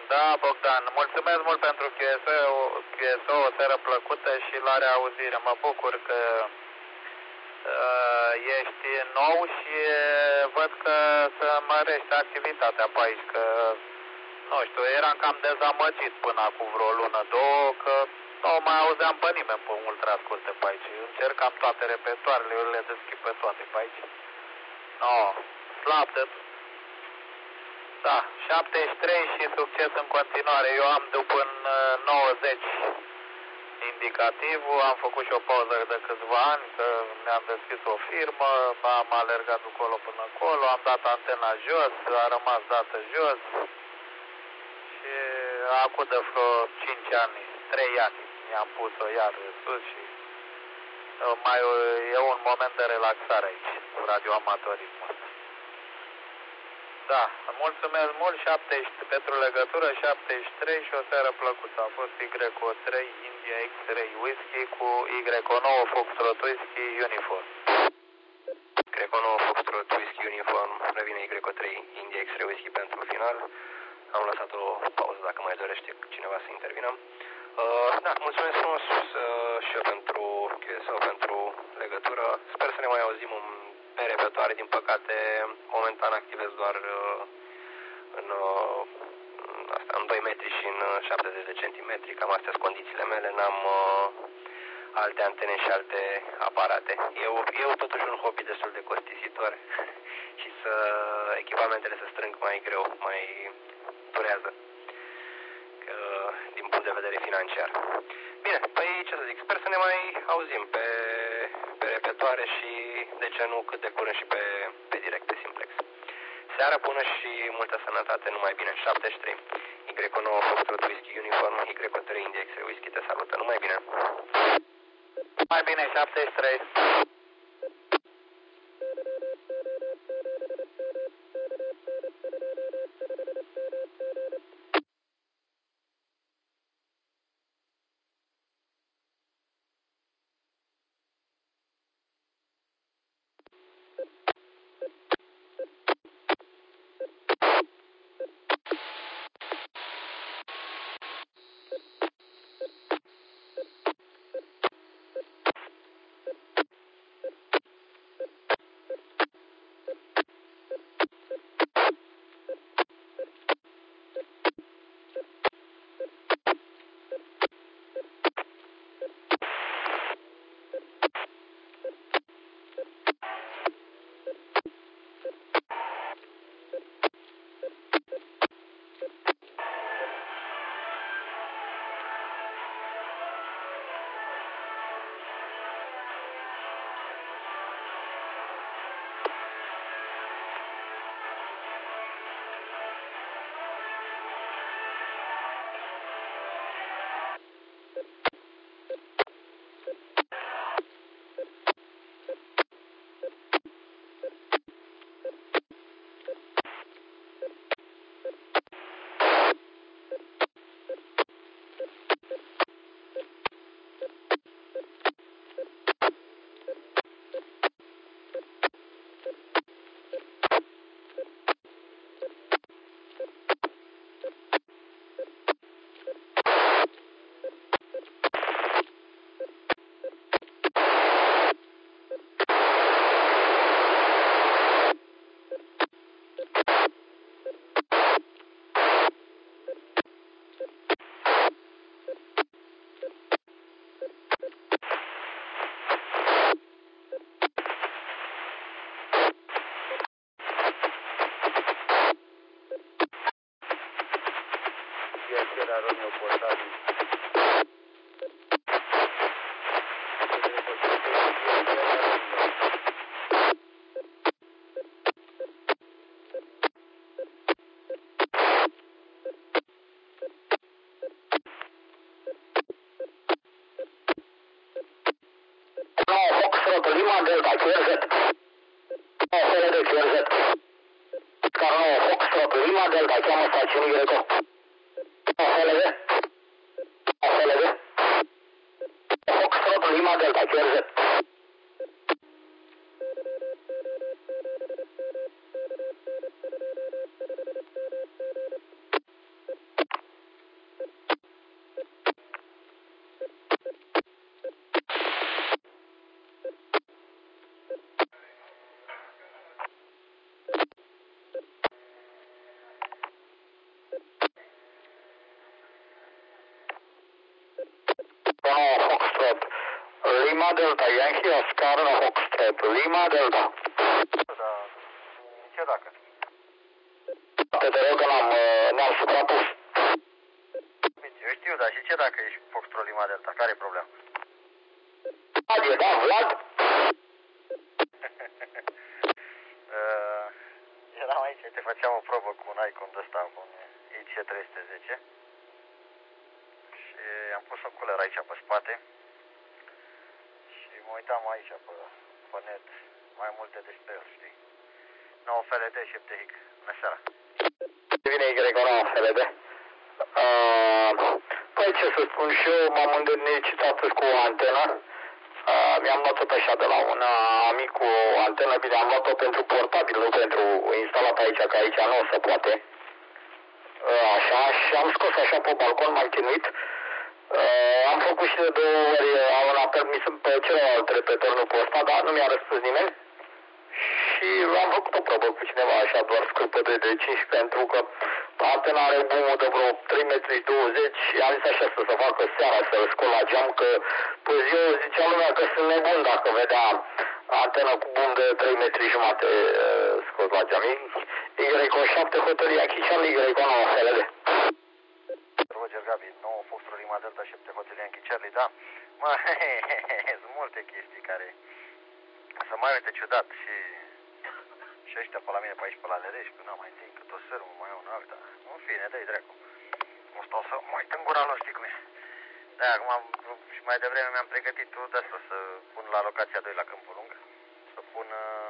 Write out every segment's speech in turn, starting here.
Da, Bogdan, mulțumesc mult pentru QSO, o seară plăcută și la reauzire. Mă bucur că ești nou și văd că se mărește activitatea pe aici, că, nu știu, eram cam dezamăgit până acum vreo lună, două, că nu mai auzeam pe nimeni pe ultra scurte pe aici. Încercam toate repertoarele, eu le deschid pe toate pe aici. No, slab de... Da, 73 și succes în continuare. Eu am după în 90 indicativul, am făcut și o pauză de câțiva ani, că mi-am deschis o firmă, am alergat de acolo până acolo, am dat antena jos, a rămas dată jos și acum de vreo 5 ani, 3 ani, mi-am pus-o iar sus și mai e un moment de relaxare aici, cu radioamatorismul. Da, mulțumesc mult, 70 pentru legătură, 73 și o seară plăcută. A fost Y3 India X-Ray Whisky cu Y9 Foxtrot Whisky Uniform. Y9 Foxtrot Whisky Uniform, revine Y3 India X-Ray Whisky pentru final. Am lăsat o pauză dacă mai dorește cineva să intervină. Da, mulțumesc frumos și eu pentru QSO, pentru legătură. Sper să ne mai auzim pe repertoare. Din păcate, momentan activez doar în 2 metri și în 70 de centimetri. Cam astea sunt condițiile mele. N-am alte antene și alte aparate. Eu totuși un hobby destul de costisitor și echipamentele se strâng mai greu, mai durează din punct de vedere financiar. Bine, păi ce să zic, sper să ne mai auzim pe repertoare și de ce nu cât de curând și pe direct, pe Simplex. Seara bună și multă sănătate, numai bine. 73 Y9 Foxtrot Whisky Uniform, Y3 India X-Ray Whisky te salută, numai bine. Mai bine, 73. Lima Delta, QRZ. FLD, QRZ. Carno, Foxtrot, Lima Delta, cheamă stațiunii Greco. FLD. FLD. Foxtrot, Lima Delta, QRZ. Foxtrot. Lima Delta, Yankee Oscar Foxtrot. Lima Delta. Da, ce dacă? Te rog că n-am suprapus. Eu știu, dar și ce dacă ești Foxtrot Lima Delta? Care e problema? Da, Vlad? Eram aici, te făceam o probă cu un Icon de ăsta, cu un IC310 și am pus un cooler aici pe spate și mă uitam aici pe net mai multe despre el, știi? 9 FLD, 7 HIC, bună seara. Vine Y9 FLD. Păi ce să spun și eu, m-am îndemnicitat cu o antenă. Mi-am luat-o așa de la un amic cu o antenă, bine, am luat-o pentru portabil, nu pentru instalat aici, că aici nu se poate. Așa, și am scos așa pe balcon, m-am chinuit. Am făcut și de 2 ori un apel pe celălalt repetător pe ăsta, dar nu mi-a răspuns nimeni. Și am făcut o probă cu cineva așa, doar scurpătări de 5, pentru că antena are boom de vreo 3,20 metri și am zis așa să se facă seara, să scol la geam, că pe ziua zicea lumea că sunt nebun dacă vedea antena cu boom de 3,5 metri scos la geam. Y7 hotăria Charlie, Y9 FLD. Roger Gabi, 9 Foxtrot Lima Delta, 7 Hotel Yankee Charlie, da. Mă, sunt multe chestii care să mai uite ciudat și ăștia pe la mine pe aici, pe la Lereș, că n-am mai întâi cât o sârmă, mai iau în alta. În fine, dă-i dracu. O stau să mă uit în gura lor, știi cum e. Da, acum și mai devreme mi-am pregătit de asta să pun la locația 2 la Câmpul Lung, să pun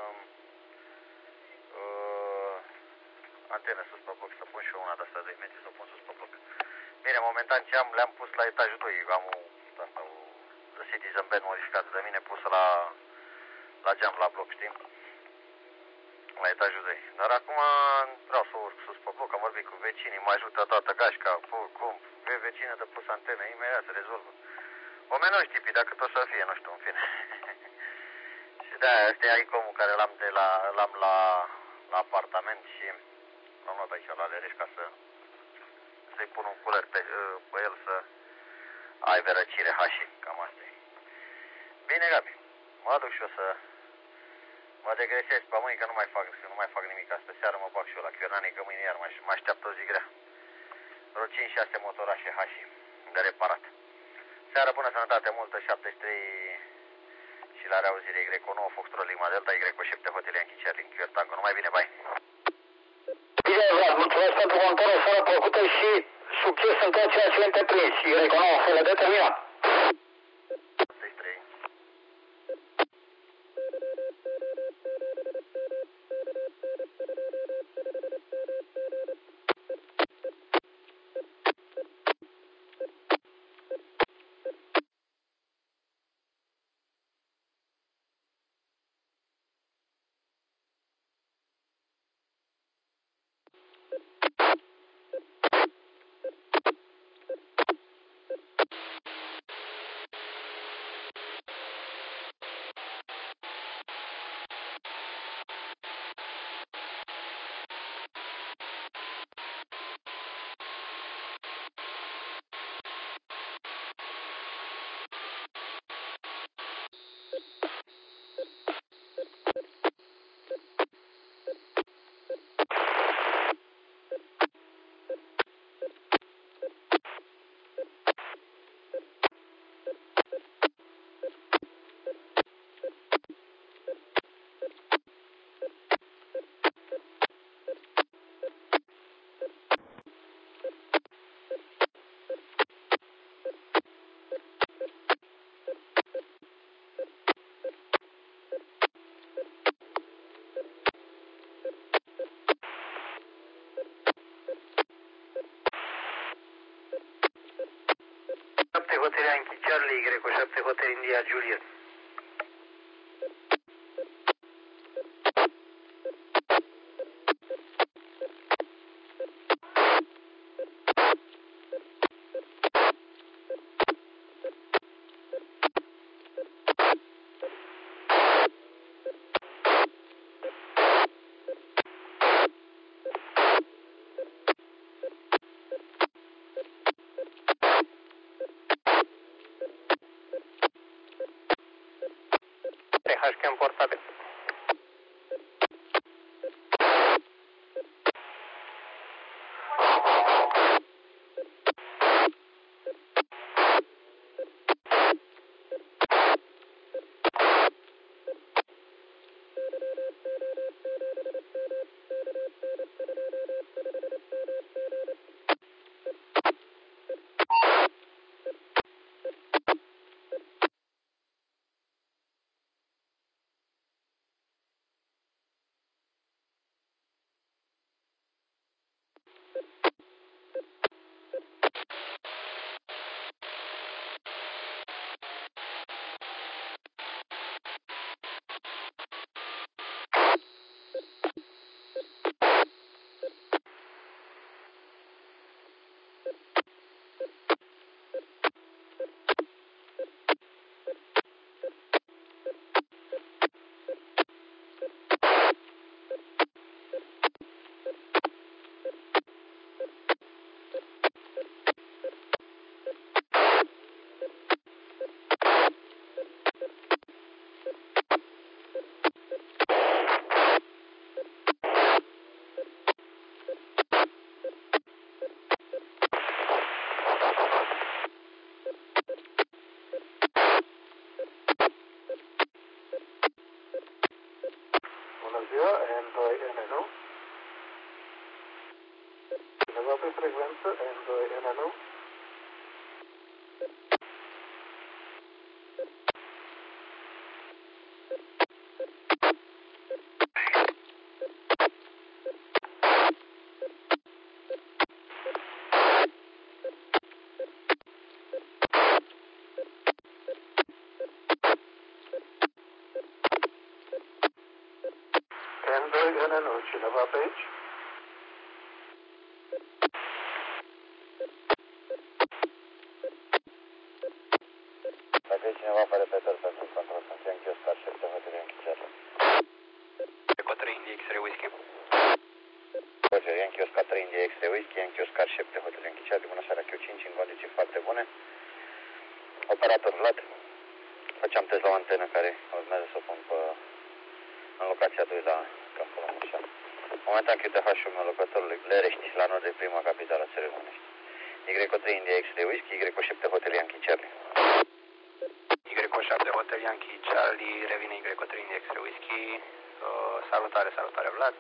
antenă sus pe bloc, să pun și eu una de asta 2 metri, să o pun sus pe bloc. Bine, momentan ce am, le-am pus la etajul 2, am o Citizen Band modificată de mine, pusă la geam, la bloc, știi? La etajul 2. Dar acum vreau să urc sus pe bloc, am vorbit cu vecinii, mă ajută toată gașca, cum, vecină de pus antenă, imediat se rezolvă. Oameni tipii, dacă tot să fie, nu știu, în fine. Și de-aia, ăsta e Icomul care l-am la apartament și l-am luat aici la Lereș ca să-i pun un cooler pe el să aibă răcire hașii, cam asta e. Bine, Gabi, mă duc și eu să mă degresez pe mâini, că nu mai fac nimic astă seară, mă bag și eu la Chiornanii, că mâine iar mă așteaptă o zi grea. Vreo 5-6 motorașe hașii de reparat. Seară bună, sănătate multă, 73 și la reauzire Y9 Foxtrot Lima Delta, Y7 Hotel Yankee Charlie, Chior Tango, numai bine, bai! Bine, Vlad, mulțumesc pentru contorul, seara plăcută și succes în tot ceea ce le întreprinzi. Y9 FLD terminat. 73. Hotel Yankee Charlie, Y7 Hotel India Juliet. HCM portabil. Bună ziua, N2NNU. Cineva pe frecvență, N2NNU. N2NNU, cineva pe aici? Dacă e cineva pe repetor pentru control, sunt Yankee Oscar, șef de hotelier Chicerle. Greco 3 India X-ray Whisky. Roger, Yankee Oscar 3 India X-ray Whisky, Yankee Oscar, șef de hotelier Chicerle. Bună seara, Q5, în condiții foarte bune. Operator Vlad, făceam test la o antenă care urmează să o pun în locația 2 la Câmpul Mușa. Momentan QTH-ul meu locuitorului Blerești, la nord de prima capitală a țării Românești. Greco 3 India X-ray Whisky, Greco 7 hotelier Chicerle. Greco 7 Hotel Yankee Charlie, revine Greco 3 India X-ray Whisky. Salutare, salutare Vlad.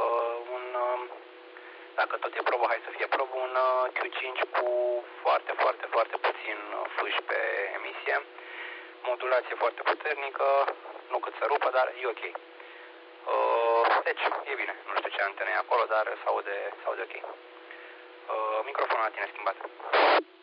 Dacă tot e probă, hai să fie probă, un Q5 cu foarte puțin fâși pe emisie. Modulație foarte puternică, nu cât să rupă, dar e ok. Deci, e bine, nu știu ce antenă e acolo, dar s-aude ok. Microfonul la tine schimbat.